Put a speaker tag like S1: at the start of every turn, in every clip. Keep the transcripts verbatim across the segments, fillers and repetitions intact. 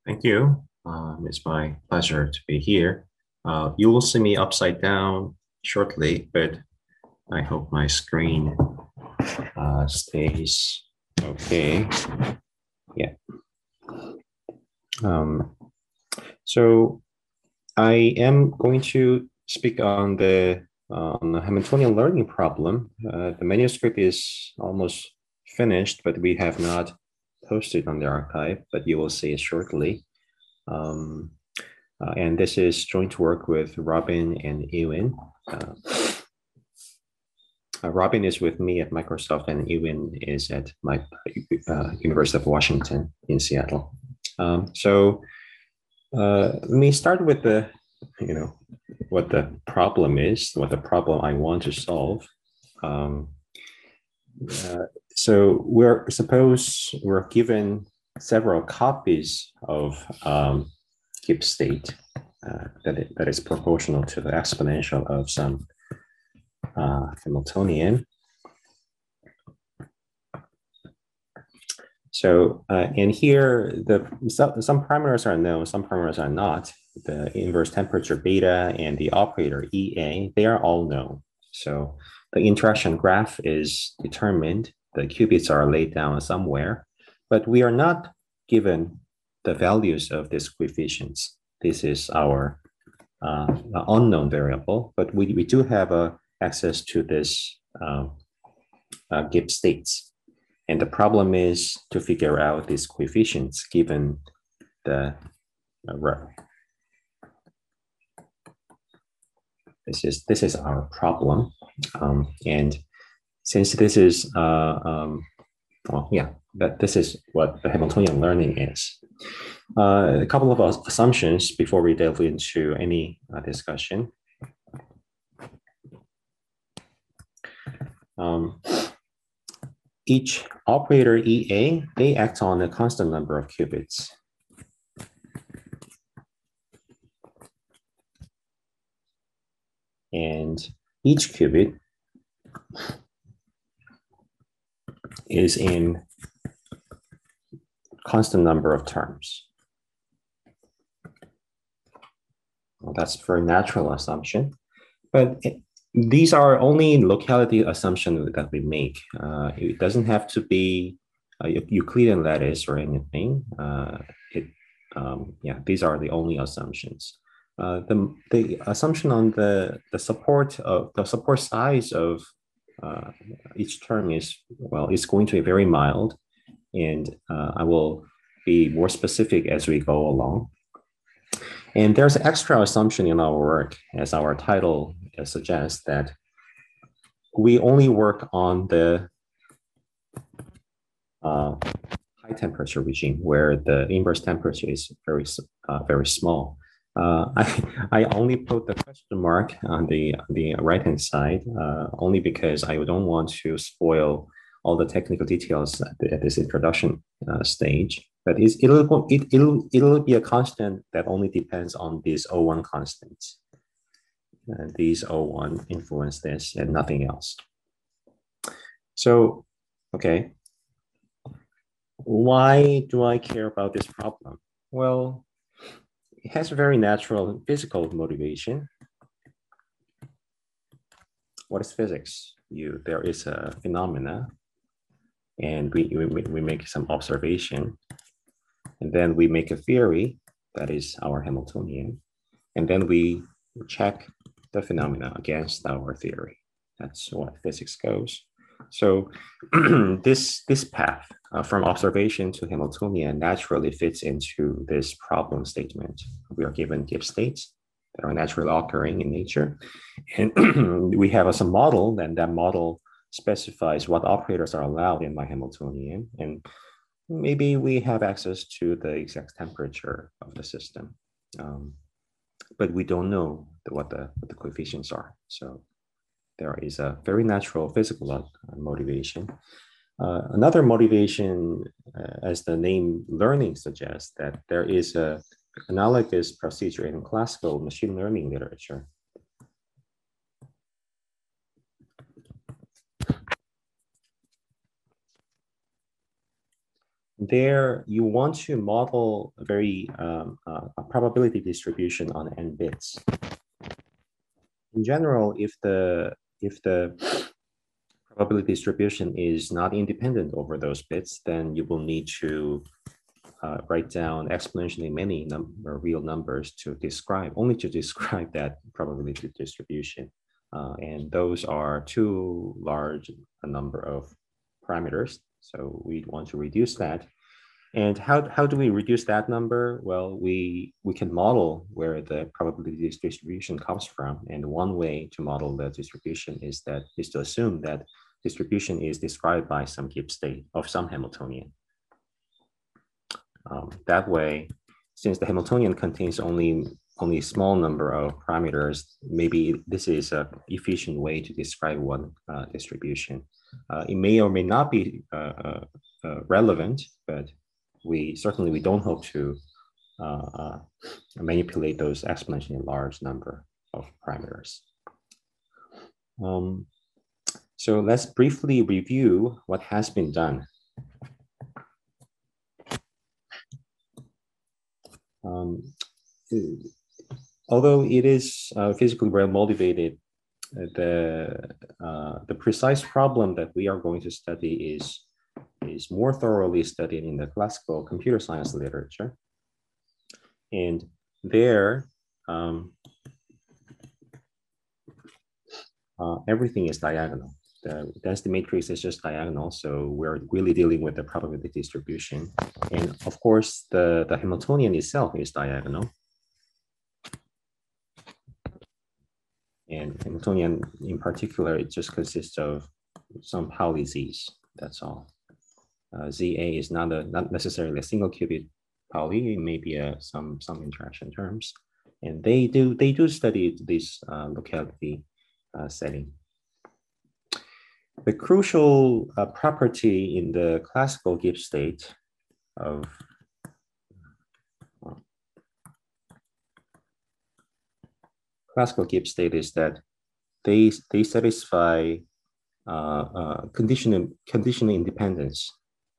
S1: Thank you. Um, it's my pleasure to be here. Uh, you will see me upside down shortly, but I hope my screen uh, stays okay. Yeah. Um, so I am going to speak on the uh, on the Hamiltonian learning problem. Uh, the manuscript is almost finished, but we have not posted on the archive, but you will see it shortly. Um, Uh, and this is joint work with Robin and Ewan. Uh, uh, Robin is with me at Microsoft, and Ewan is at my uh, University of Washington in Seattle. Um, so uh, let me start with the, you know, what the problem is, what the problem I want to solve. Um, uh, so we're suppose we're given several copies of um, Gibbs state uh, that, it, that is proportional to the exponential of some uh, Hamiltonian. So, uh, and here, the some, some parameters are known, some parameters are not. The inverse temperature beta and the operator E A, they are all known. So the interaction graph is determined. The qubits are laid down somewhere, but we are not given the values of these coefficients. This is our uh, unknown variable, but we, we do have uh, access to this uh, uh, Gibbs states. And the problem is to figure out these coefficients given the uh, this is this is our problem, um, and since this is uh, um, well, yeah, that this is what the Hamiltonian learning is. Uh, a couple of assumptions before we delve into any uh, discussion. Um, each operator E A, they act on a constant number of qubits. And each qubit is in constant number of terms. Well, that's a very natural assumption, but it, these are only locality assumptions that we make. Uh, it doesn't have to be a Euclidean lattice or anything. Uh, it, um, yeah, these are the only assumptions. Uh, the, the assumption on the, the support of the support size of uh, each term is, well, it's going to be very mild, and uh, I will be more specific as we go along. And there's an extra assumption in our work, as our title suggests, that we only work on the uh, high temperature regime where the inverse temperature is very, uh, very small. Uh, I, I only put the question mark on the, the right-hand side uh, only because I don't want to spoil all the technical details at, the, at this introduction uh, stage. But it's, it'll, it, it'll, it'll be a constant that only depends on these O one constants. And these O one influence this and nothing else. So, okay, why do I care about this problem? Well, it has a very natural physical motivation. What is physics? You, there is a phenomena, and we, we, we make some observation, and then we make a theory that is our Hamiltonian, and then we check the phenomena against our theory. That's what physics goes. So this, this path uh, from observation to Hamiltonian naturally fits into this problem statement. We are given Gibbs states that are naturally occurring in nature. And we have as a model, and that model specifies what operators are allowed in my Hamiltonian. And maybe we have access to the exact temperature of the system. Um, but we don't know the, what, the, what the coefficients are. So there is a very natural physical motivation. Uh, another motivation, uh, as the name learning suggests, that there is a analogous procedure in classical machine learning literature. there you want to model a very um, uh, a probability distribution on n bits. In general, if the if the probability distribution is not independent over those bits, then you will need to uh, write down exponentially many number, real numbers to describe, only to describe that probability distribution. Uh, and those are too large a number of parameters. So we want to reduce that. And how, how do we reduce that number? Well, we, we can model where the probability distribution comes from. And one way to model the distribution is that is to assume that distribution is described by some Gibbs state of some Hamiltonian. Um, that way, since the Hamiltonian contains only, only a small number of parameters, maybe this is an efficient way to describe one uh, distribution. Uh, it may or may not be uh, uh, uh, relevant, but we certainly we don't hope to uh, uh, manipulate those exponentially large number of parameters. Um, so let's briefly review what has been done. Um, although it is uh, physically well motivated, the uh, the precise problem that we are going to study is is more thoroughly studied in the classical computer science literature. And there, um, uh, everything is diagonal. The density matrix is just diagonal, so we're really dealing with the probability distribution. And of course, the, the Hamiltonian itself is diagonal. And Hamiltonian in particular, it just consists of some Pauli Z's, that's all. Uh, Z A is not a not necessarily a single qubit Pauli. It may be a, some some interaction terms, and they do they do study this uh, locality uh, setting. The crucial uh, property in the classical Gibbs state of uh, classical Gibbs state is that they they satisfy uh, uh, conditional conditional independence.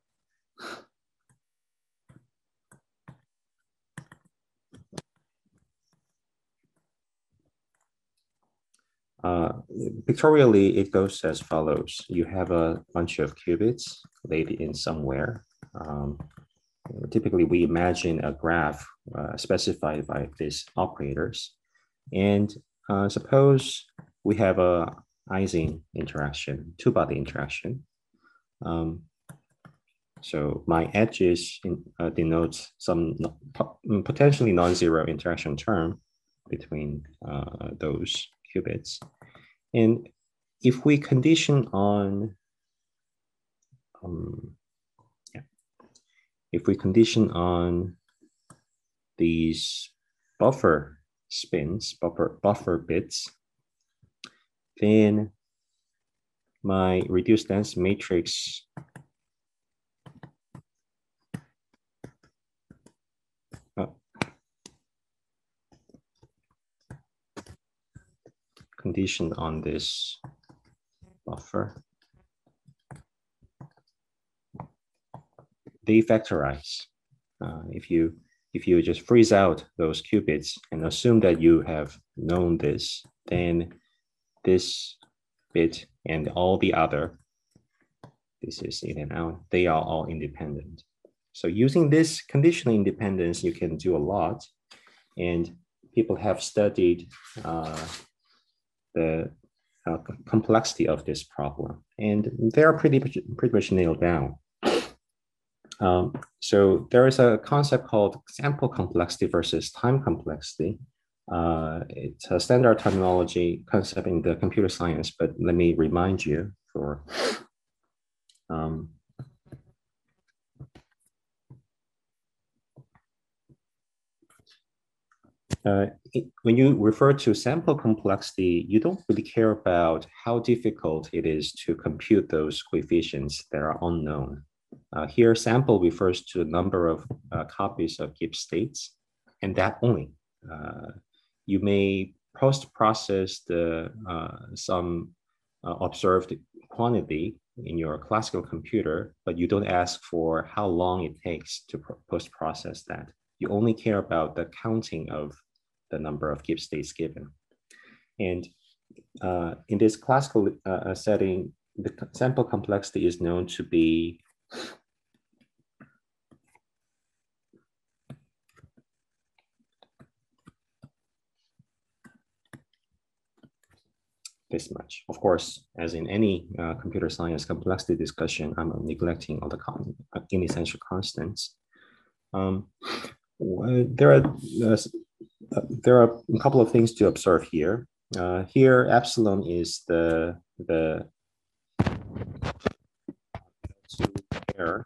S1: Uh, pictorially, it goes as follows. You have a bunch of qubits laid in somewhere. Um, typically, we imagine a graph uh, specified by these operators. And uh, suppose we have a Ising interaction, two-body interaction. Um, so my edges in, uh, denotes some no, potentially non-zero interaction term between uh, those qubits. And if we condition on, um, yeah, if we condition on these buffer spins, buffer, buffer bits, then my reduced density matrix uh, conditioned on this buffer, they factorize. Uh, if you if you just freeze out those qubits and assume that you have known this, then this bit and all the other, this is in and out, they are all independent. So using this conditional independence, you can do a lot. And people have studied uh, the uh, complexity of this problem. And they are pretty, pretty much nailed down. Um, so there is a concept called sample complexity versus time complexity. Uh, it's a standard terminology concept in the computer science, but let me remind you for um, uh, it, when you refer to sample complexity, you don't really care about how difficult it is to compute those coefficients that are unknown. Uh, here, sample refers to the number of uh, copies of Gibbs states, and that only. Uh, you may post-process the uh, some uh, observed quantity in your classical computer, but you don't ask for how long it takes to post-process that. You only care about the counting of the number of Gibbs states given. And uh, in this classical uh, setting, the sample complexity is known to be this much. Of course, as in any uh, computer science complexity discussion, I'm neglecting all the con inessential constants. Um, there are uh, there are a couple of things to observe here. Uh, here, epsilon is the the error.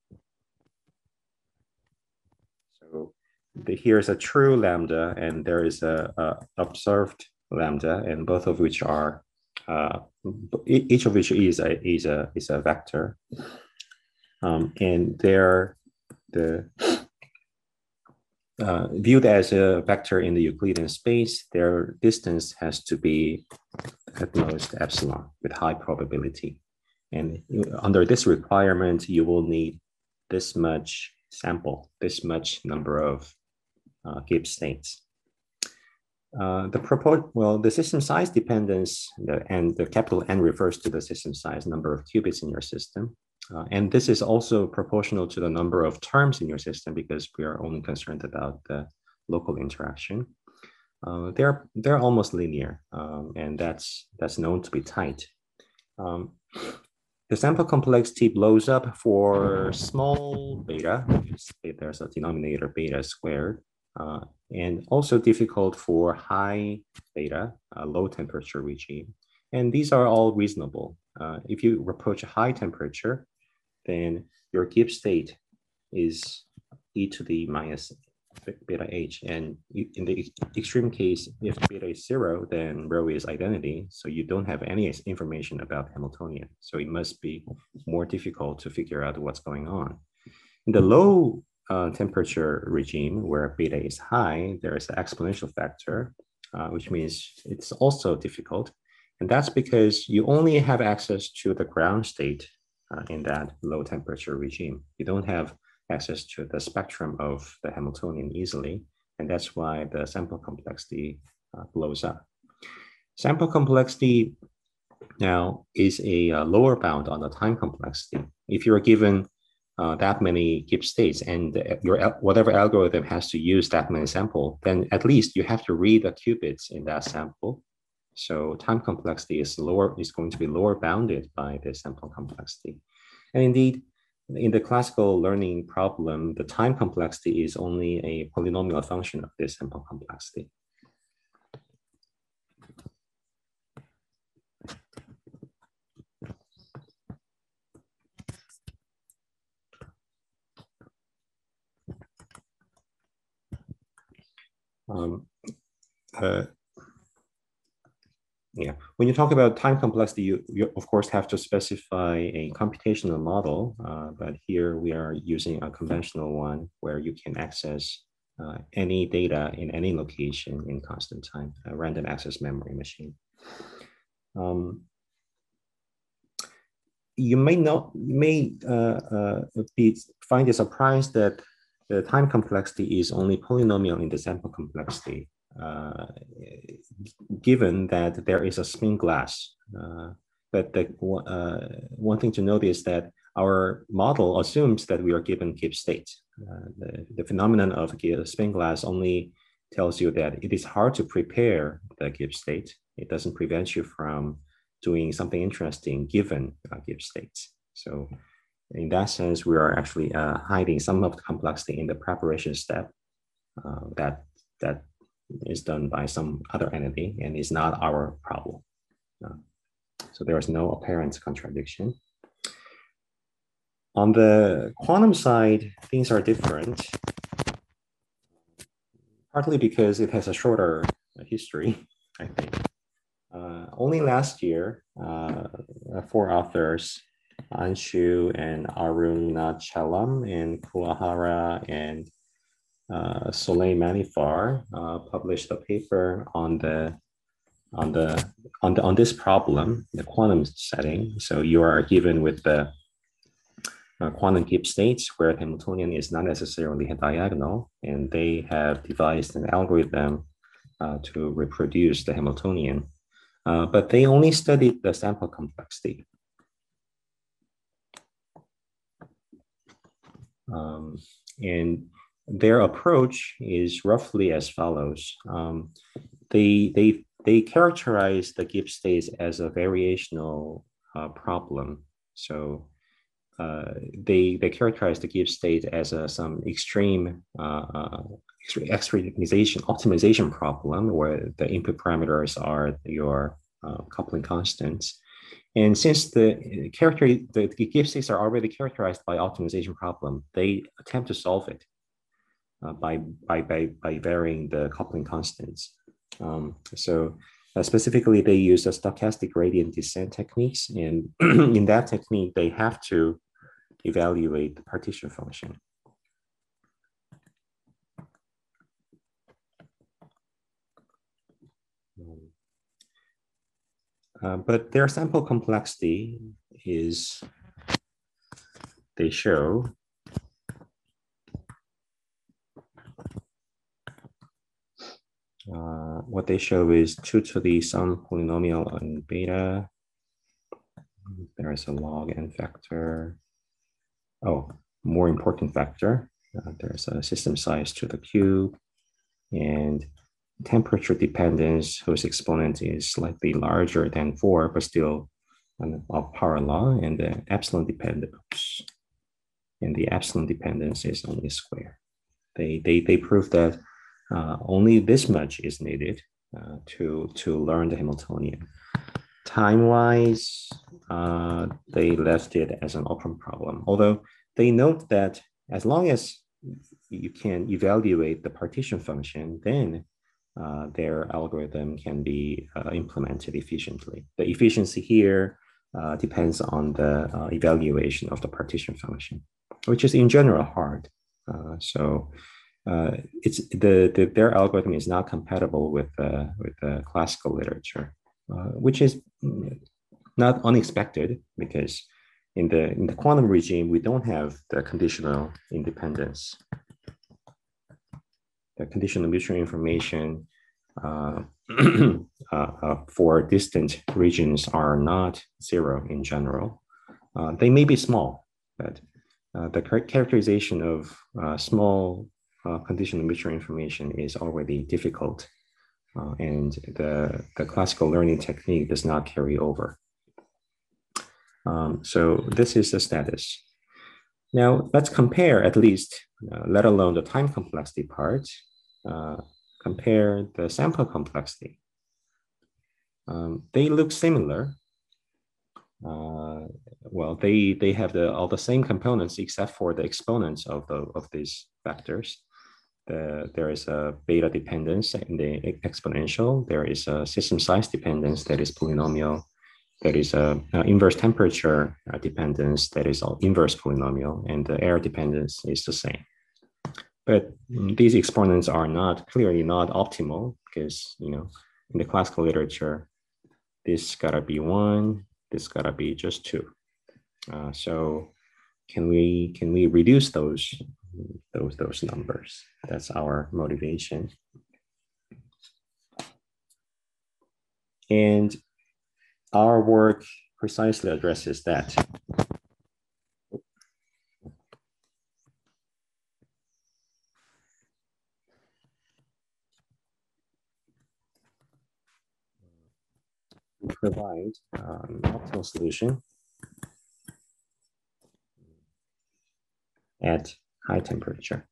S1: So the, here's a true lambda, and there is a, a observed lambda, and both of which are uh, each of which is a is a is a vector, um, and they're the uh, viewed as a vector in the Euclidean space. Their distance has to be at most epsilon with high probability, and under this requirement, you will need this much sample, this much number of uh, Gibbs states. Uh, the proposed, well, the system size dependence, the, and the capital N refers to the system size, number of qubits in your system. Uh, and this is also proportional to the number of terms in your system because we are only concerned about the local interaction. Uh, they're, they're almost linear, um, and that's, that's known to be tight. Um, the sample complexity blows up for small beta, there's a denominator beta squared, uh, and also difficult for high beta, uh, low temperature regime. And these are all reasonable. Uh, if you approach a high temperature, then your Gibbs state is e to the minus beta h. And in the extreme case, if beta is zero, then rho is identity. So you don't have any information about Hamiltonian. So it must be more difficult to figure out what's going on. In the low uh, temperature regime where beta is high, there is an exponential factor, uh, which means it's also difficult. And that's because you only have access to the ground state uh, in that low temperature regime. You don't have access to the spectrum of the Hamiltonian easily, and that's why the sample complexity uh, blows up. Sample complexity now is a uh, lower bound on the time complexity. If you're given uh, that many Gibbs states and your whatever algorithm has to use that many sample, then at least you have to read the qubits in that sample. So time complexity is lower, is going to be lower bounded by the sample complexity. And indeed, in the classical learning problem, the time complexity is only a polynomial function of this sample complexity. Um, uh, yeah, when you talk about time complexity, you, you of course have to specify a computational model, uh, but here we are using a conventional one where you can access uh, any data in any location in constant time, a random access memory machine. Um, you may not may uh, uh, be find it surprised that the time complexity is only polynomial in the sample complexity. Uh, given that there is a spin glass. Uh, but the, uh, one thing to note is that our model assumes that we are given Gibbs state. Uh, the, the phenomenon of a spin glass only tells you that it is hard to prepare the Gibbs state. It doesn't prevent you from doing something interesting given uh, Gibbs states. So in that sense, we are actually uh, hiding some of the complexity in the preparation step uh, that, that is done by some other entity and is not our problem. Uh, so there is no apparent contradiction. On the quantum side, things are different, partly because it has a shorter history, I think. Uh, only last year, uh, four authors, Anshu and Arunachalam and Kuwahara and Uh, Soleil Manifar uh, published a paper on the on the on the on this problem, the quantum setting. So you are given with the uh, quantum Gibbs states where the Hamiltonian is not necessarily diagonal, and they have devised an algorithm uh, to reproduce the Hamiltonian, uh, but they only studied the sample complexity. Um, and their approach is roughly as follows. Um, they, they, they characterize the Gibbs states as a variational uh, problem. So uh, they, they characterize the Gibbs state as a, some extreme uh, extremization, optimization problem where the input parameters are your uh, coupling constants. And since the character, the, the Gibbs states are already characterized by optimization problem, they attempt to solve it uh, by, by, by, by varying the coupling constants. Um, so uh, specifically, they use the stochastic gradient descent techniques. And in that technique, they have to evaluate the partition function. Uh, but their sample complexity is, they show, uh, what they show is two to the some polynomial on beta. There is a log n factor. Oh, more important factor. Uh, there's a system size to the cube and temperature dependence whose exponent is slightly larger than four, but still of power law, and the epsilon dependence. And the epsilon dependence is only square. They, they, they prove that uh, only this much is needed uh, to, to learn the Hamiltonian. Time-wise, uh, they left it as an open problem, although they note that as long as you can evaluate the partition function, then uh, their algorithm can be uh, implemented efficiently. The efficiency here uh, depends on the uh, evaluation of the partition function, which is in general hard. Uh, so uh, it's the, the their algorithm is not compatible with uh, with the classical literature, uh, which is not unexpected because in the in the quantum regime we don't have the conditional independence. The conditional mutual information uh, uh, uh, for distant regions are not zero in general. Uh, they may be small, but uh, the characterization of uh, small uh, conditional mutual information is already difficult, uh, and the, the classical learning technique does not carry over. Um, so this is the status. Now let's compare at least, uh, let alone the time complexity part, uh, compare the sample complexity. Um, they look similar. Uh, well, they, they have the, all the same components except for the exponents of, the, of these vectors. The, there is a beta dependence in the exponential. There is a system size dependence that is polynomial. There is a, a inverse temperature dependence that is all inverse polynomial, and the error dependence is the same. But these exponents are not clearly not optimal because, you know, in the classical literature, this gotta be one, this gotta be just two. Uh, so can we can we reduce those those those numbers? That's our motivation. And our work precisely addresses that. We provide um, an optimal solution at high temperature.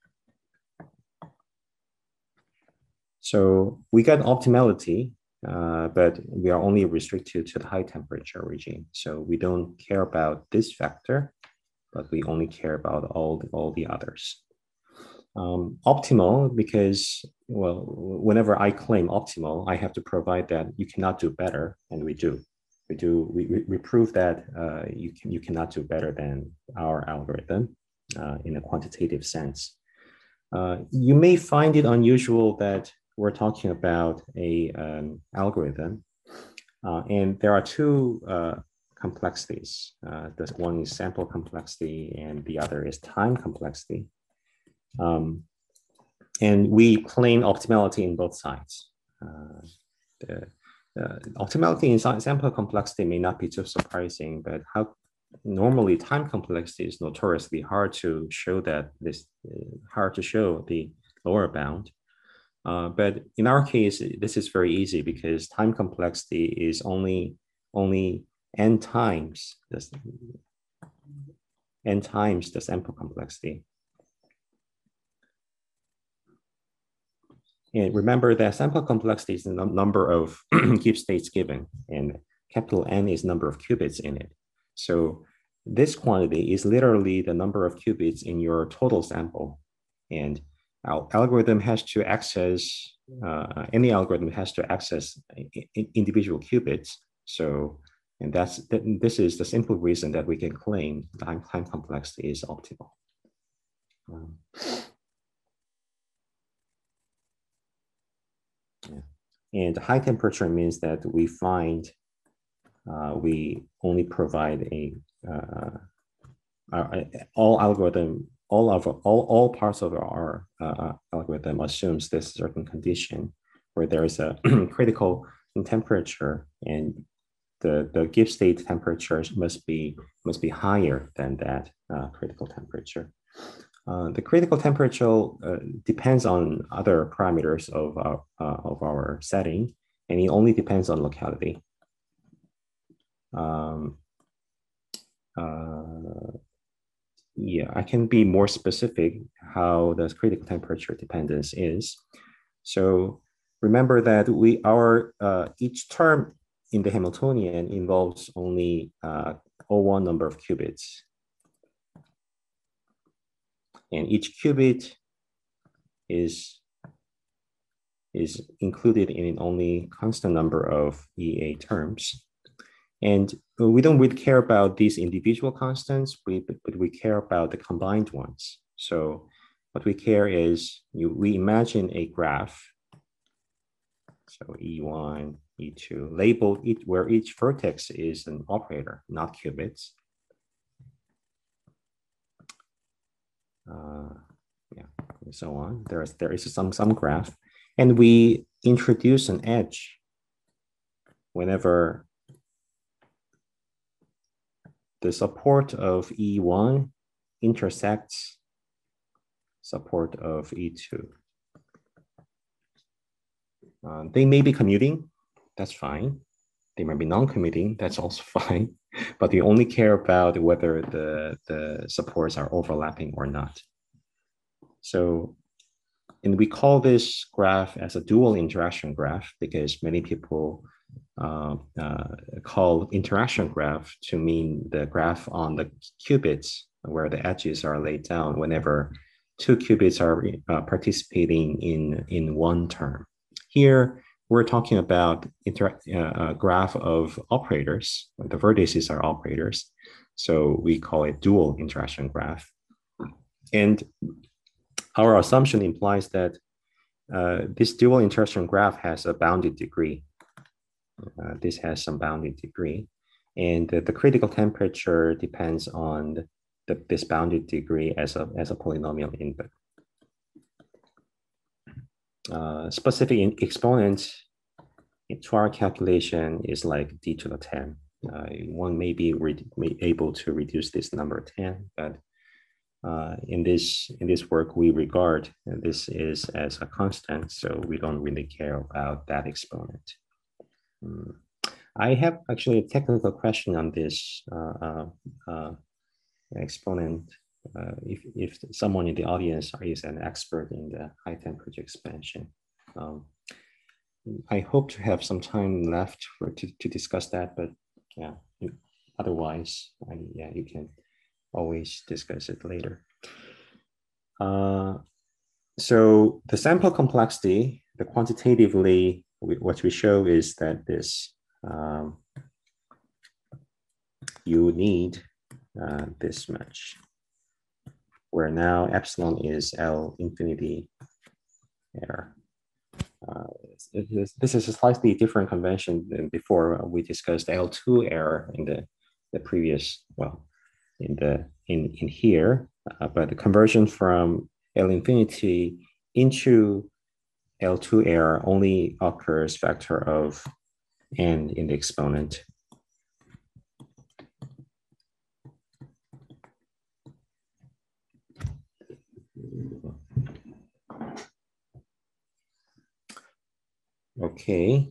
S1: So we got optimality, uh, but we are only restricted to the high temperature regime. So we don't care about this factor, but we only care about all the, all the others. Um, optimal because, well, whenever I claim optimal, I have to provide that you cannot do better, and we do. We do. We, we prove that uh, you can you cannot do better than our algorithm uh, in a quantitative sense. Uh, you may find it unusual that we're talking about a um, algorithm, uh, and there are two uh, complexities. Uh, this one is sample complexity, and the other is time complexity. Um, and we claim optimality in both sides. Uh, the uh, optimality in sample complexity may not be too surprising, but how normally time complexity is notoriously hard to show that this uh, hard to show the lower bound. Uh, but in our case, this is very easy because time complexity is only only n times this n times the sample complexity. And remember that sample complexity is the number of Gibbs states given, and capital N is number of qubits in it. So this quantity is literally the number of qubits in your total sample. And our algorithm has to access, uh, any algorithm has to access individual qubits. So, and that's, that, this is the simple reason that we can claim time, time complexity is optimal. Um, yeah. And high temperature means that we find, uh, we only provide a, uh, uh, all algorithm, all of all, all parts of our uh, algorithm assumes this certain condition where there is a critical temperature, and the, the Gibbs state temperature must be must be higher than that uh, critical temperature. Uh, the critical temperature uh, depends on other parameters of our, uh, of our setting, and it only depends on locality. Um, uh, yeah, I can be more specific how the critical temperature dependence is. So remember that we our uh, each term in the Hamiltonian involves only uh, O one number of qubits. And each qubit is, is included in only constant number of E A terms. And we don't really care about these individual constants, we, but we care about the combined ones. So what we care is you, we imagine a graph. So E one, E two, labeled each, where each vertex is an operator, not qubits. Uh, yeah, and so on. There is, there is some, some graph. And we introduce an edge whenever the support of E one intersects support of E two. Uh, they may be commuting, that's fine. They might be non-commuting, that's also fine. But we only care about whether the, the supports are overlapping or not. So, and we call this graph as a dual interaction graph because many people uh, uh, call interaction graph to mean the graph on the qubits where the edges are laid down whenever two qubits are uh, participating in, in one term. Here, we're talking about inter uh, a graph of operators. The vertices are operators. So we call it dual interaction graph. And our assumption implies that uh, this dual interaction graph has a bounded degree. Uh, this has some bounded degree. And the, the critical temperature depends on the, this bounded degree as a, as a polynomial input. Uh, specific exponent to our calculation is like d to the ten. Uh, one may be able to reduce this number ten, but uh, in this in this work we regard this is as a constant, so we don't really care about that exponent. Mm. I have actually a technical question on this uh, uh, uh, exponent. Uh, if, if someone in the audience is an expert in the high temperature expansion. Um, I hope to have some time left for to, to discuss that, but yeah, otherwise, I, yeah, you can always discuss it later. Uh, so the sample complexity, the quantitatively, what we show is that this, um, you need uh, this much, where now epsilon is L infinity error. uh, it is, this is a slightly different convention than before. We discussed L two error in the, the previous, well, in the in, in here, uh, but the conversion from L infinity into L two error only occurs factor of n in the exponent. Okay.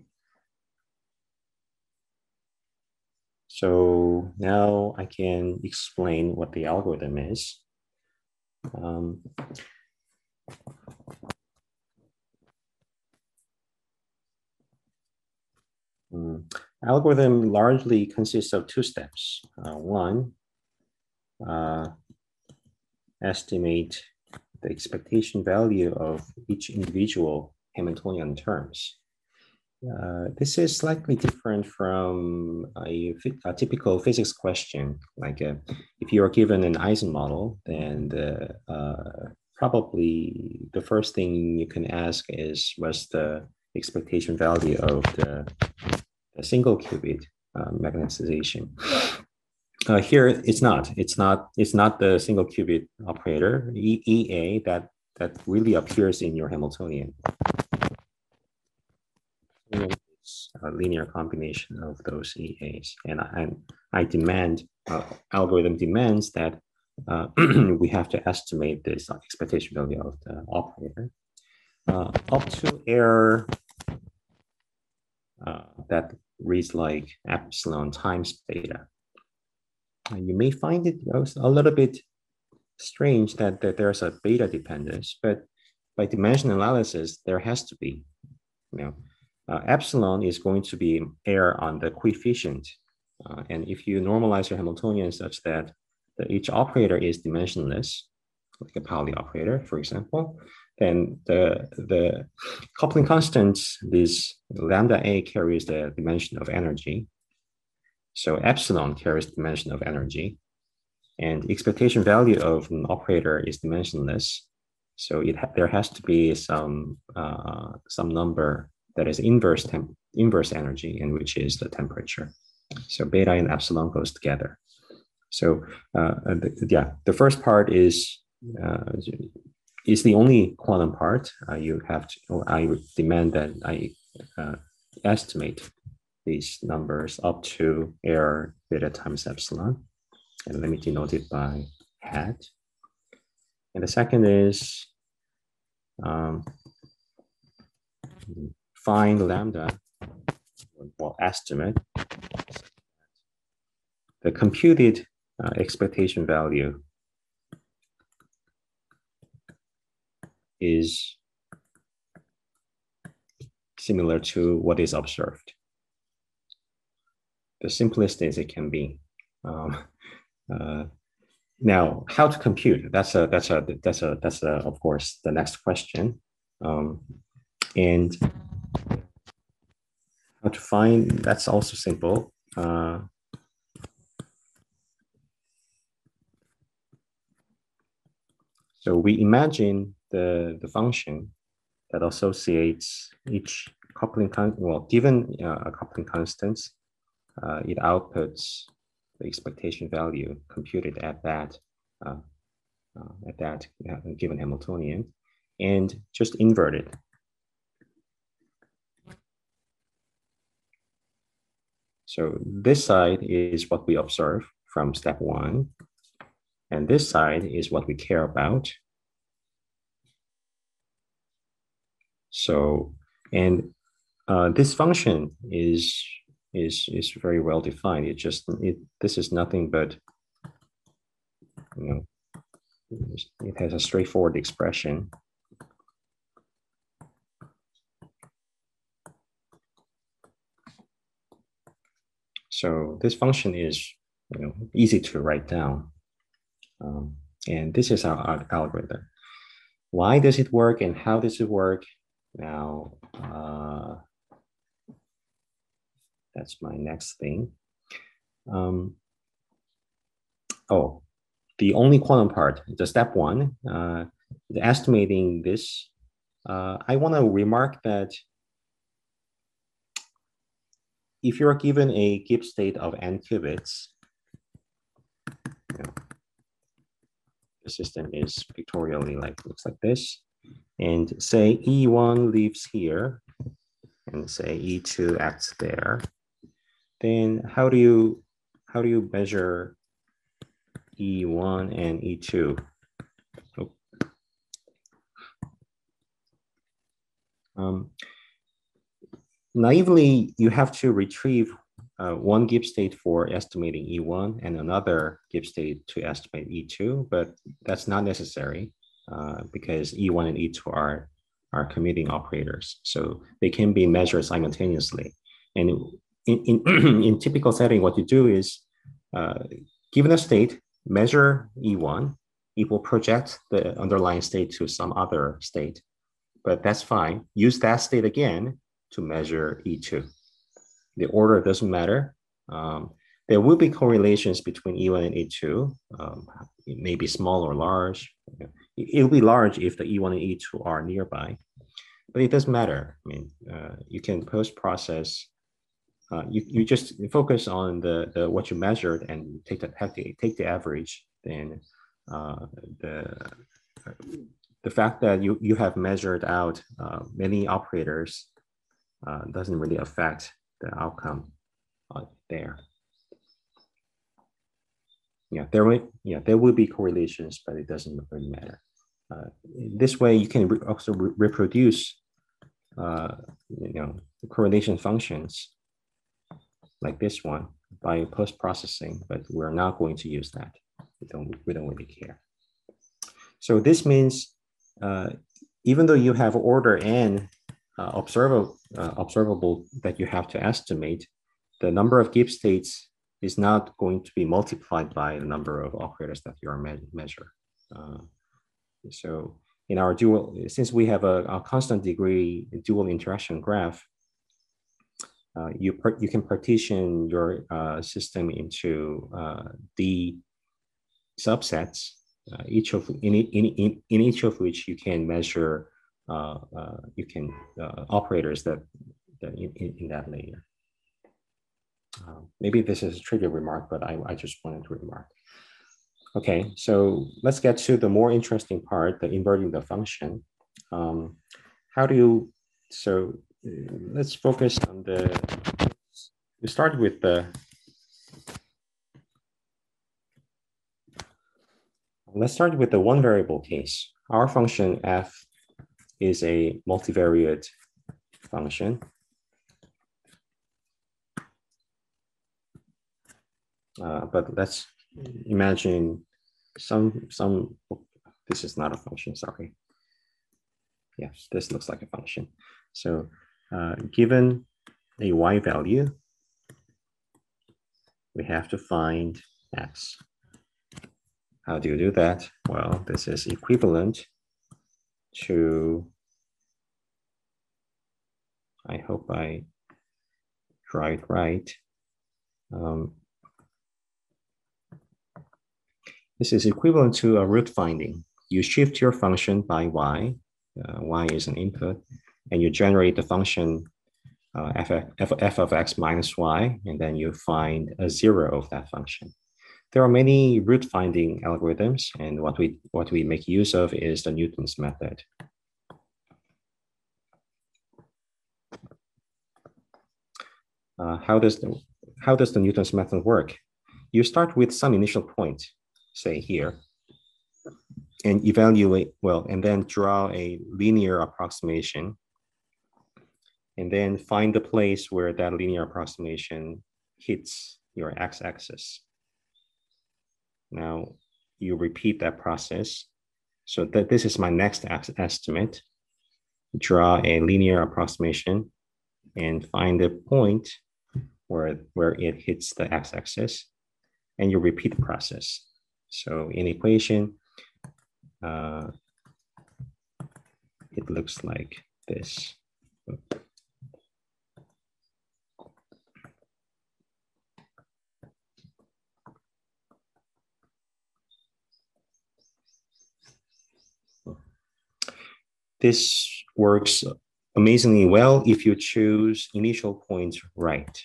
S1: So now I can explain what the algorithm is. Um, mm, algorithm largely consists of two steps. Uh, one, uh, estimate the expectation value of each individual Hamiltonian terms. Uh, this is slightly different from a, a typical physics question. Like uh, if you are given an Eisen model, then the, uh, probably the first thing you can ask is what's the expectation value of the, the single qubit uh, magnetization. Uh, here it's not. It's not. It's not the single qubit operator E A that that really appears in your Hamiltonian. It's a linear combination of those E As, and I, and I demand uh, algorithm demands that uh, we have to estimate this expectation value of the operator uh, up to error uh, that reads like epsilon times beta. You may find it a little bit strange that, that there's a beta dependence, but by dimension analysis, there has to be. You know, uh, epsilon is going to be error on the coefficient. Uh, and if you normalize your Hamiltonian such that the, each operator is dimensionless, like a Pauli operator, for example, then the, the coupling constants, this lambda A carries the dimension of energy. So epsilon carries the dimension of energy, and expectation value of an operator is dimensionless. So it ha there has to be some uh, some number that is inverse temp inverse energy, and which is the temperature. So beta and epsilon goes together. So uh, the, yeah, the first part is uh, is the only quantum part. Uh, you have to. Or I demand that I uh, estimate these numbers up to error beta times epsilon, and let me denote it by hat. And the second is um, find lambda, well, estimate the computed uh, expectation value is similar to what is observed. The simplest as it can be. Um, uh, now, how to compute? That's a that's a that's a that's a of course the next question. Um, and how to find? That's also simple. Uh, so we imagine the the function that associates each coupling constant. Well, given uh, a coupling constants, uh, it outputs the expectation value computed at that uh, uh, at that uh, given Hamiltonian, and just invert it. So this side is what we observe from step one, and this side is what we care about. So, and uh, this function is is is very well defined. It just it this is nothing but, you know, it has a straightforward expression. So this function is, you know, easy to write down. Um, and this is our, our algorithm. Why does it work and how does it work? Now, uh, that's my next thing. Um, oh, the only quantum part, the step one, uh, the estimating this Uh, I want to remark that if you're given a Gibbs state of n qubits, you know, the system is pictorially like looks like this, and say E one lives here, and say E two acts there, then how do you how do you measure E one and E two? Oh. Um, naively, you have to retrieve uh, one Gibbs state for estimating E one and another Gibbs state to estimate E two, but that's not necessary uh, because E one and E two are, are commuting operators. So they can be measured simultaneously. And in, in, in typical setting, what you do is, uh, given a state, measure E one, it will project the underlying state to some other state, but that's fine. Use that state again to measure E two. The order doesn't matter. Um, there will be correlations between E one and E two. Um, it may be small or large. It will be large if the E one and E two are nearby, but it doesn't matter. I mean, uh, you can post-process. Uh, you, you just focus on the, the what you measured and take the have to take the average. Then uh, the the fact that you you have measured out uh, many operators uh, doesn't really affect the outcome uh, there. Yeah, there will yeah there will be correlations, but it doesn't really matter. Uh, this way, you can re also re reproduce uh, you know correlation functions like this one by post-processing, but we're not going to use that. We don't we don't really care. So this means uh, even though you have order n uh, observable uh, observable that you have to estimate, the number of Gibbs states is not going to be multiplied by the number of operators that you are me measure. Uh, so in our dual, since we have a, a constant degree dual interaction graph, uh, you per, you can partition your uh, system into uh, D subsets, uh, each of in, in, in, in each of which you can measure uh, uh, you can uh, operators that, that in, in that layer. Uh, maybe this is a trivial remark, but I, I just wanted to remark. Okay, so let's get to the more interesting part, the inverting the function. Um, how do you, so uh, let's focus on the, we start with the, let's start with the one variable case. Our function f is a multivariate function. Uh, but let's imagine some, some, this is not a function, sorry. Yes, this looks like a function. So uh, given a y value, we have to find x. How do you do that? Well, this is equivalent to, I hope I draw it right. Um, this is equivalent to a root finding. You shift your function by y, uh, y is an input, and you generate the function uh, f, f, f of x minus y, and then you find a zero of that function. There are many root finding algorithms, and what we what we make use of is the Newton's method. Uh, how does the how does the Newton's method work? You start with some initial point, say here, and evaluate well, and then draw a linear approximation, and then find the place where that linear approximation hits your x-axis. Now you repeat that process. So that this is my next estimate. Draw a linear approximation and find the point where, where it hits the x-axis, and you repeat the process. So in equation, uh, it looks like this. this works amazingly well if you choose initial point right.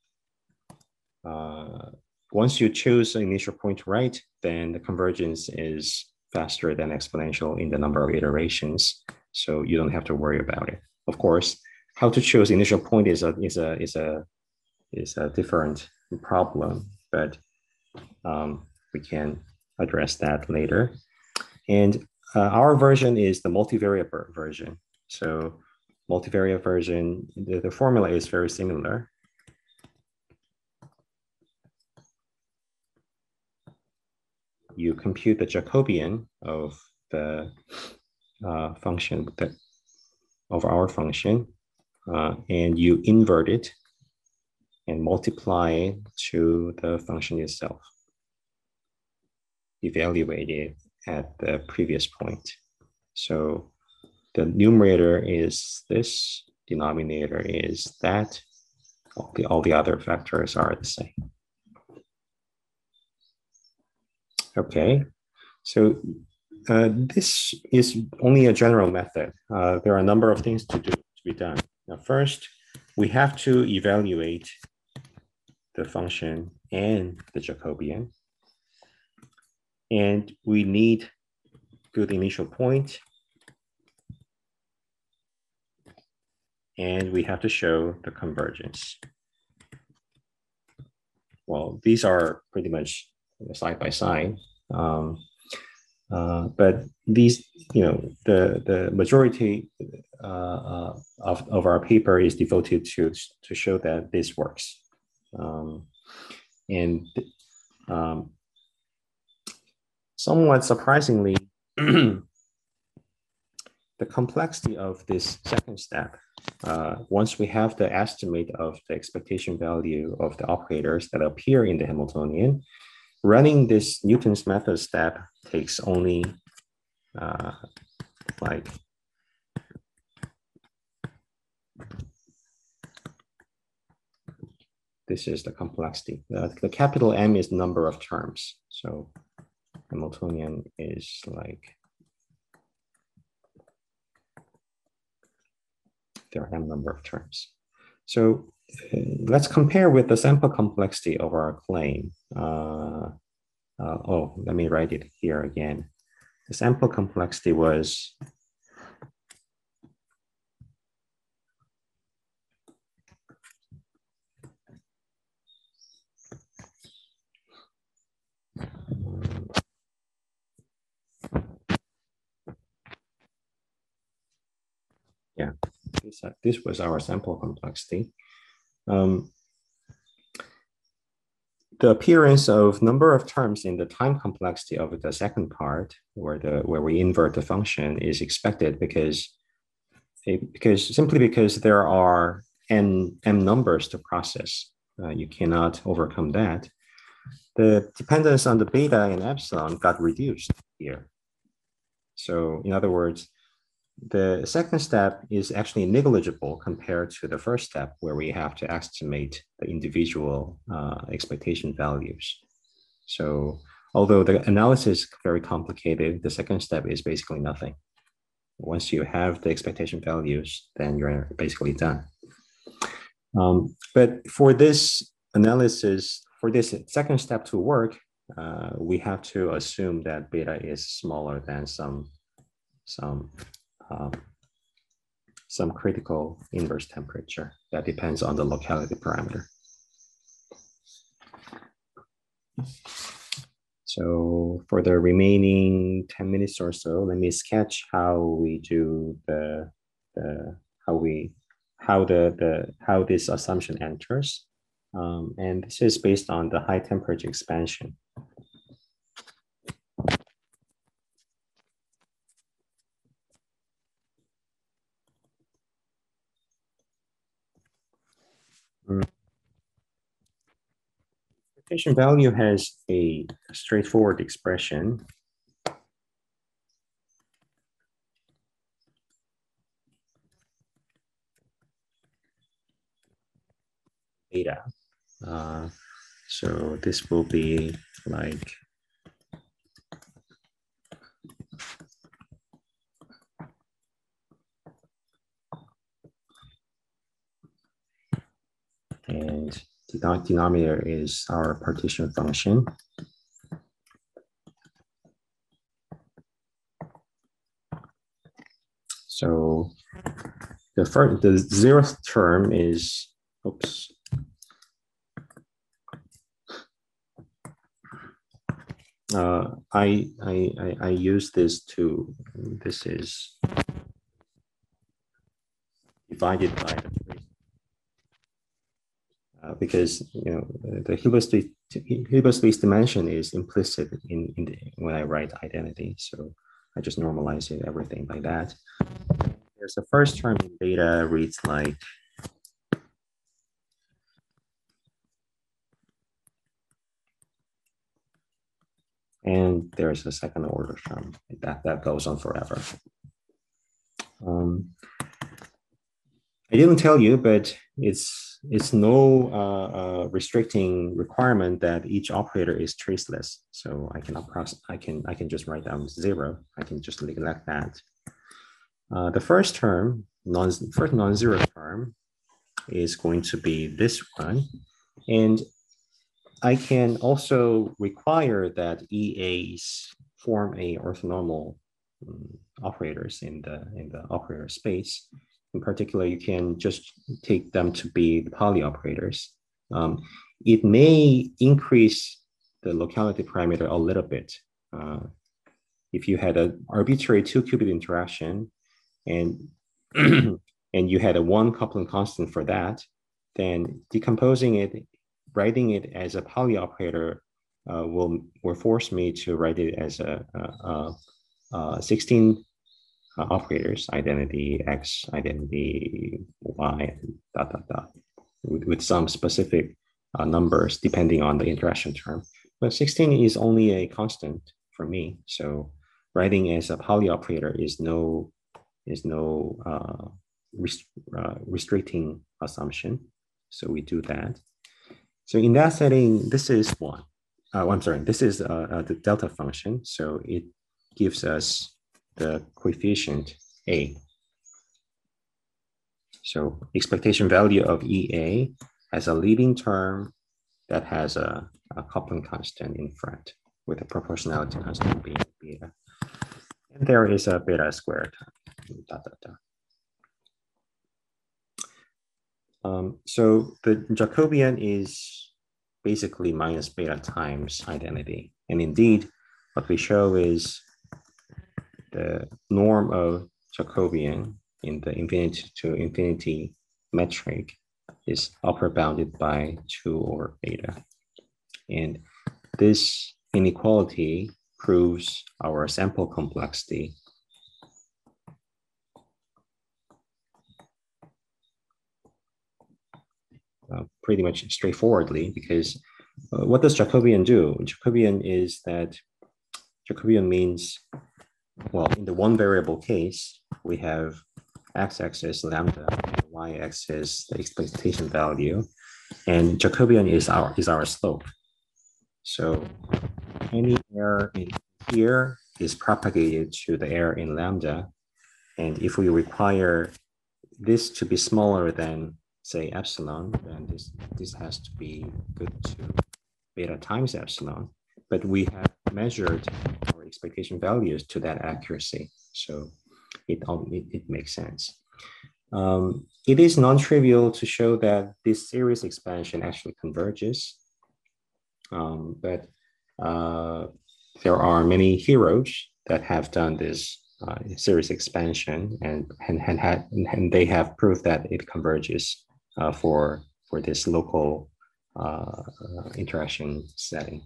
S1: Uh, once you choose the initial point right, then the convergence is faster than exponential in the number of iterations, so you don't have to worry about it. Of course, how to choose initial point is a is a is a is a different problem, but um, we can address that later. And uh, our version is the multivariate version. So multivariate version, the, the formula is very similar. You compute the Jacobian of the uh, function that, of our function, uh, and you invert it and multiply it to the function itself. Evaluate it at the previous point. So the numerator is this, denominator is that. All the, all the other factors are the same. Okay, so uh, this is only a general method. Uh, there are a number of things to do to be done. Now, first, we have to evaluate the function and the Jacobian. And we need good initial point. And we have to show the convergence. Well, these are pretty much side by side. Um, uh, but these, you know, the, the majority uh, uh, of, of our paper is devoted to, to show that this works. Um, and um, somewhat surprisingly, the complexity of this second step, uh, once we have the estimate of the expectation value of the operators that appear in the Hamiltonian, running this Newton's method step takes only uh, like this is the complexity. Uh, the capital M is number of terms. So Hamiltonian is like, there are M number of terms. So uh, let's compare with the sample complexity of our claim. Uh, uh, oh, let me write it here again. The sample complexity was yeah, this, uh, this was our sample complexity. Um, the appearance of number of terms in the time complexity of the second part, where the where we invert the function, is expected because it, because simply because there are n m numbers to process. Uh, you cannot overcome that. The dependence on the beta and epsilon got reduced here. So in other words, the second step is actually negligible compared to the first step, where we have to estimate the individual uh, expectation values. So although the analysis is very complicated, the second step is basically nothing. Once you have the expectation values, then you're basically done. Um, but for this analysis, for this second step to work, uh, we have to assume that beta is smaller than some, some Um, some critical inverse temperature that depends on the locality parameter. So for the remaining ten minutes or so, let me sketch how we do the, the how we how the, the how this assumption enters. Um, and this is based on the high temperature expansion. Expectation value has a straightforward expression. Beta. Uh, so this will be like The denominator is our partition function. So the first, the zeroth term is, oops. Uh, I, I, I, I use this to, this is divided by the trace. Uh, because, you know, the Hilbert space, Hilbert space dimension is implicit in, in the, when I write identity. So I just normalize it, everything like that. There's the first term in beta reads like and there's a second order term that, that goes on forever. Um, I didn't tell you, but it's it's no uh, uh, restricting requirement that each operator is traceless. So I cannot process. I can I can just write down zero. I can just neglect that. Uh, the first term, non first non-zero term, is going to be this one, and I can also require that E As form a orthonormal um, operators in the in the operator space. In particular, you can just take them to be the Pauli operators. Um, it may increase the locality parameter a little bit. Uh, if you had an arbitrary two-qubit interaction and, and you had a one coupling constant for that, then decomposing it, writing it as a Pauli operator uh, will, will force me to write it as a, a, a, a sixteen Uh, operators, identity X, identity Y, dot, dot, dot, with, with some specific uh, numbers depending on the interaction term. But sixteen is only a constant for me. So writing as a Pauli operator is no, is no uh, rest, uh, restricting assumption. So we do that. So in that setting, this is one. Uh, I'm sorry, this is uh, uh, the delta function. So it gives us the coefficient A. So expectation value of E A has a leading term that has a, a coupling constant in front with a proportionality constant being beta. And there is a beta squared term. Dot, dot, dot. Um, so the Jacobian is basically minus beta times identity. And indeed, what we show is the norm of Jacobian in the infinity to infinity metric is upper bounded by two or beta. And this inequality proves our sample complexity. Uh, pretty much straightforwardly, because uh, what does Jacobian do? Jacobian is that Jacobian means, well, in the one variable case, we have x-axis lambda, and y-axis the expectation value, and Jacobian is our is our slope. So any error in here is propagated to the error in lambda, and if we require this to be smaller than, say, epsilon, then this this has to be good to beta times epsilon. But we have measured our expectation values to that accuracy, so it, it, it makes sense. Um, it is non-trivial to show that this series expansion actually converges, um, but uh, there are many heroes that have done this uh, series expansion, and and, and, had, and they have proved that it converges uh, for, for this local uh, interaction setting.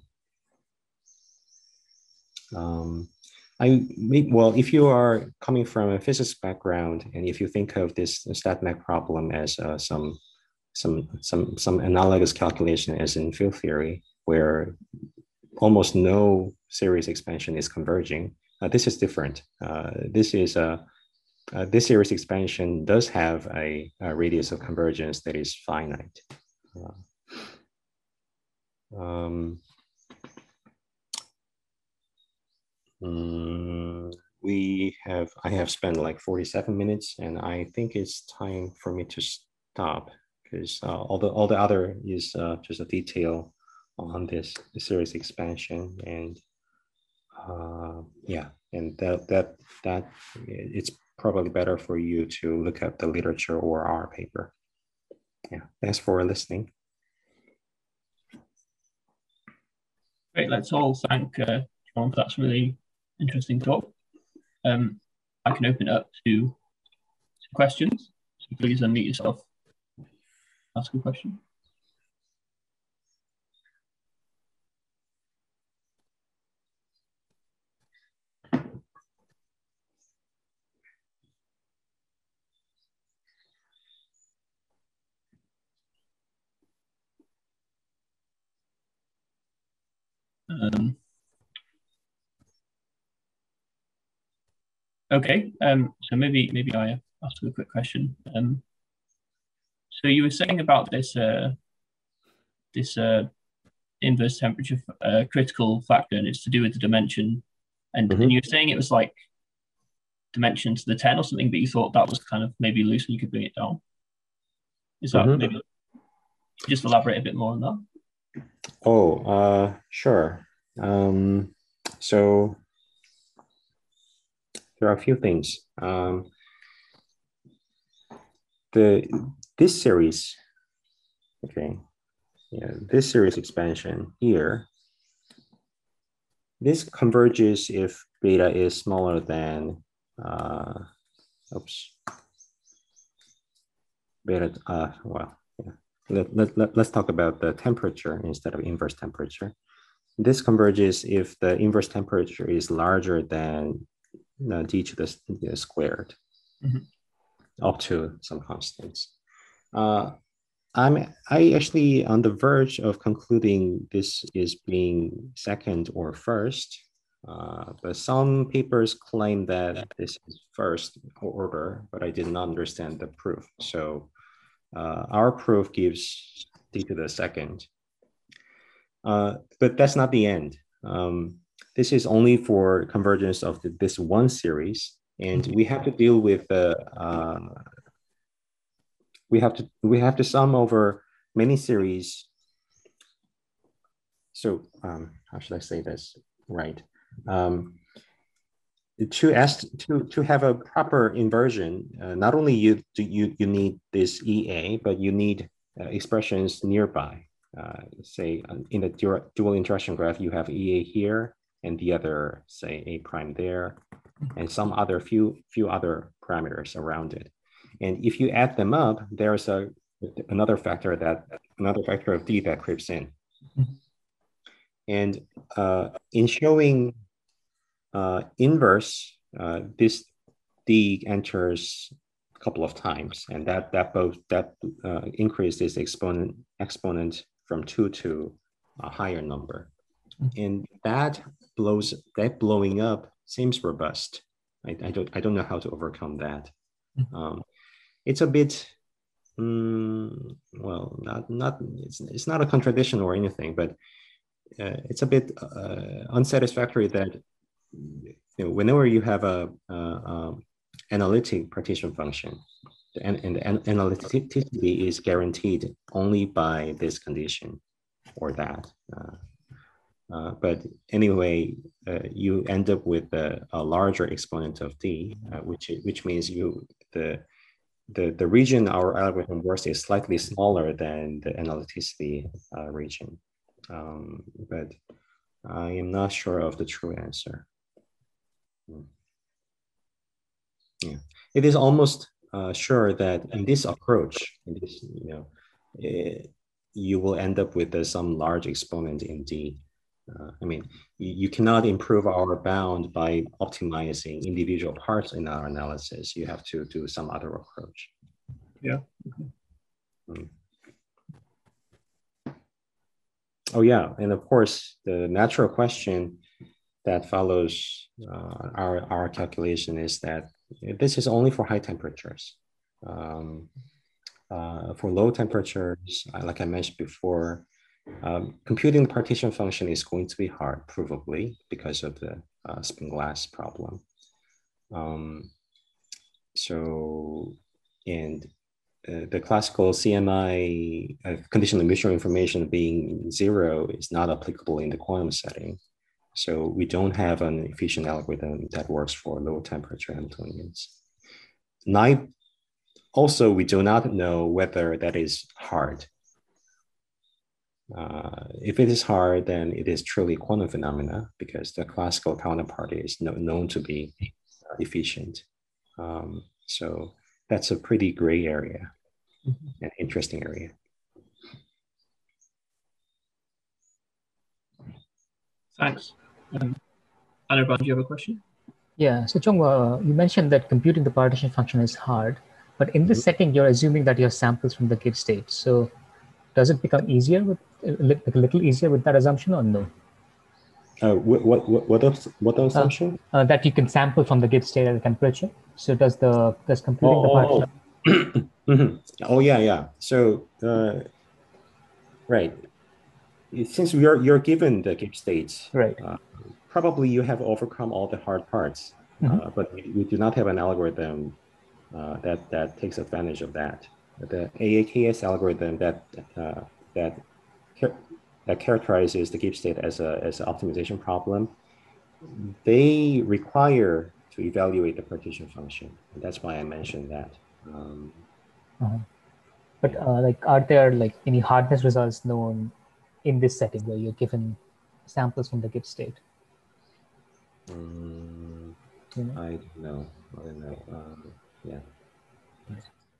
S1: Um, I well, if you are coming from a physics background, and if you think of this StatMech problem as uh, some some some some analogous calculation as in field theory, where almost no series expansion is converging, uh, this is different. Uh, this is a uh, this series expansion does have a, a radius of convergence that is finite. Uh, um, Um, we have, I have spent like forty-seven minutes, and I think it's time for me to stop because uh, all the all the other is uh, just a detail on this series expansion, and uh, yeah, and that that that it's probably better for you to look at the literature or our paper. Yeah, thanks for listening.
S2: Great, let's all thank uh, John for that really interesting talk. Um, I can open it up to questions, so please unmute yourself, ask a question. Um, okay, um, so maybe maybe I ask a quick question. Um, so you were saying about this uh, this uh, inverse temperature uh, critical factor, and it's to do with the dimension, and,
S1: Mm-hmm.
S2: and you were saying it was like dimension to the ten or something, but you thought that was kind of maybe loose and you could bring it down. Is that mm-hmm. maybe just elaborate a bit more on that?
S1: Oh, uh, sure. Um, so there are a few things. Um, the this series, okay, yeah, this series expansion here, this converges if beta is smaller than, uh, oops, beta, uh, well, yeah. Let, let, let, let's talk about the temperature instead of inverse temperature. This converges if the inverse temperature is larger than uh, d to the, the squared, mm-hmm. up to some constants. Uh, I'm I actually on the verge of concluding this is being second or first, uh, but some papers claim that this is first order, but I did not understand the proof. So uh, our proof gives d to the second. Uh, but that's not the end. Um, this is only for convergence of the, this one series, and we have to deal with the uh, we have to we have to sum over many series. So um, how should I say this right? Um, to ask to to have a proper inversion, uh, not only you do you you need this E A, but you need uh, expressions nearby. Uh, say in the dual interaction graph, you have E A here and the other, say, A prime there, and some other few few other parameters around it. And if you add them up, there's a another factor that another factor of D that creeps in. And uh, in showing uh, inverse, uh, this D enters a couple of times, and that that both that uh, increases exponent exponent from two to a higher number, and that blows that blowing up seems robust. I, I don't I don't know how to overcome that. Um, it's a bit um, well, not not it's it's not a contradiction or anything, but uh, it's a bit uh, unsatisfactory that you know whenever you have a, a, a analytic partition function, and, and the analyticity is guaranteed only by this condition or that. Uh, uh, but anyway, uh, you end up with a, a larger exponent of d, uh, which which means you the the the region our algorithm works is slightly smaller than the analyticity uh, region. Um, but I am not sure of the true answer. Yeah, it is almost uh, sure that in this approach, in this, you know, it, you will end up with uh, some large exponent in D. Uh, I mean, you, you cannot improve our bound by optimizing individual parts in our analysis. You have to do some other approach.
S2: Yeah. Okay.
S1: Mm. Oh yeah, and of course, the natural question that follows uh, our, our calculation is that this is only for high temperatures. Um, uh, for low temperatures, like I mentioned before, um, computing the partition function is going to be hard, provably, because of the uh, spin glass problem. Um, so, and uh, the classical C M I uh, conditional mutual information being zero is not applicable in the quantum setting. So we don't have an efficient algorithm that works for low temperature Hamiltonians. Nine, also, we do not know whether that is hard. Uh, if it is hard, then it is truly quantum phenomena because the classical counterpart is no, known to be uh, efficient. Um, so that's a pretty gray area, mm-hmm. an interesting area.
S2: Thanks. Um, Anirban, do you have a question?
S3: Yeah, so Chong, uh, you mentioned that computing the partition function is hard, but in this mm-hmm. setting, you're assuming that you have samples from the Gibbs state. So does it become easier with like a little easier with that assumption or no?
S1: Uh, what what what what, what assumption?
S3: Uh, uh, that you can sample from the Gibbs state at a temperature. So does the does computing
S1: oh,
S3: the partition?
S1: Oh, mm-hmm. oh yeah yeah. So uh, right, since we are you're given the Gibbs states,
S3: right?
S1: Uh, probably you have overcome all the hard parts, mm-hmm. uh, but we, we do not have an algorithm uh, that that takes advantage of that. The A A K S algorithm that uh, that that characterizes the Gibbs state as a as an optimization problem, they require to evaluate the partition function. And that's why I mentioned that. Um,
S3: uh-huh. But yeah. uh, like, are there like any hardness results known in this setting where you're given samples from the Gibbs state?
S1: Um, you know? I don't know. I don't know. Um, yeah. Yes.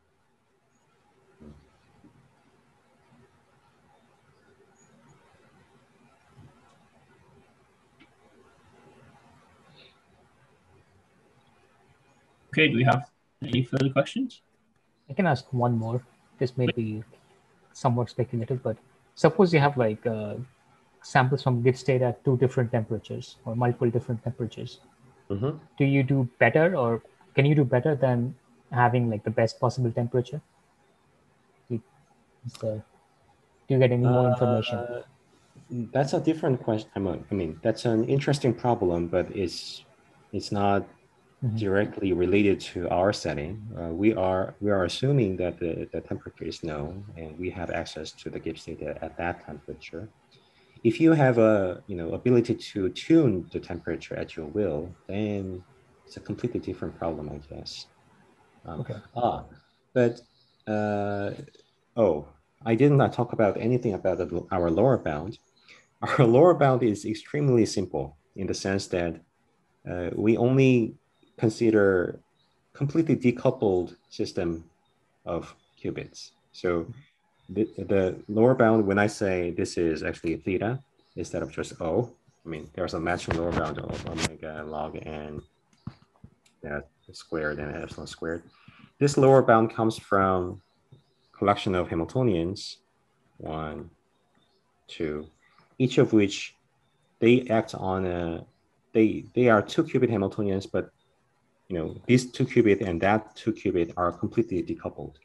S2: Okay, do we have any further questions?
S3: I can ask one more. This may be somewhat speculative, but suppose you have like uh, samples from Gibbs state at two different temperatures or multiple different temperatures.
S1: Mm-hmm.
S3: Do you do better, or can you do better than having like the best possible temperature? Do you, the, do you get any more information?
S1: Uh, that's a different question. I mean, that's an interesting problem, but it's it's not mm-hmm. directly related to our setting. Uh, we are we are assuming that the, the temperature is known and we have access to the Gibbs state at, at that temperature. If you have a you know ability to tune the temperature at your will, then it's a completely different problem, I guess. Um,
S3: okay.
S1: Ah, but uh, oh, I did not talk about anything about the, our lower bound. Our lower bound is extremely simple in the sense that uh, we only consider completely decoupled system of qubits. So the, the lower bound, when I say this is actually theta instead of just O, I mean, there's a matching lower bound of omega log n that squared and epsilon squared. This lower bound comes from collection of Hamiltonians, one, two, each of which they act on a, they, they are two qubit Hamiltonians, but you know, these two qubit and that two qubit are completely decoupled.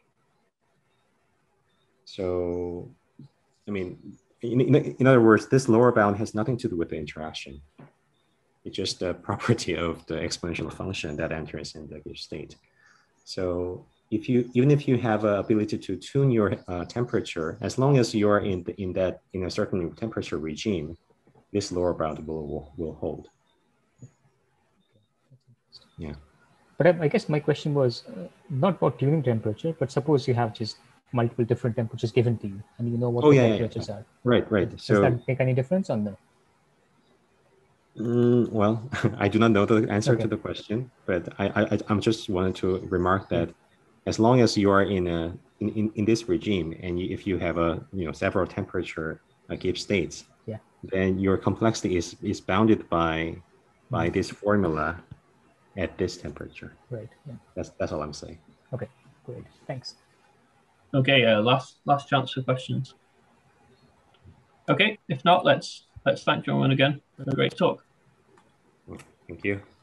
S1: So, I mean, in, in, in other words, this lower bound has nothing to do with the interaction. It's just a property of the exponential function that enters in the Gibbs state. So if you, even if you have an ability to tune your uh, temperature, as long as you are in, the, in, that, in a certain temperature regime, this lower bound will, will, will hold. Yeah.
S3: But I, I guess my question was uh, not about tuning temperature, but suppose you have just multiple different temperatures given to you and you know what
S1: oh,
S3: the
S1: yeah,
S3: temperatures
S1: yeah, yeah.
S3: are.
S1: Right, right.
S3: Does
S1: so,
S3: that make any difference on that?
S1: Mm, well, I do not know the answer
S3: okay.
S1: to the question, but I, I, I'm just wanted to remark that mm. as long as you are in a in, in, in this regime, and you, if you have a you know several temperature uh, Gibbs states,
S3: yeah.
S1: then your complexity is is bounded by by mm. this formula at this temperature.
S3: Right. Yeah.
S1: That's that's all I'm saying.
S3: Okay. Great. Thanks.
S2: Okay. Uh, last last chance for questions. Okay. If not, let's let's thank Jong-Won again for a great talk.
S1: Thank you.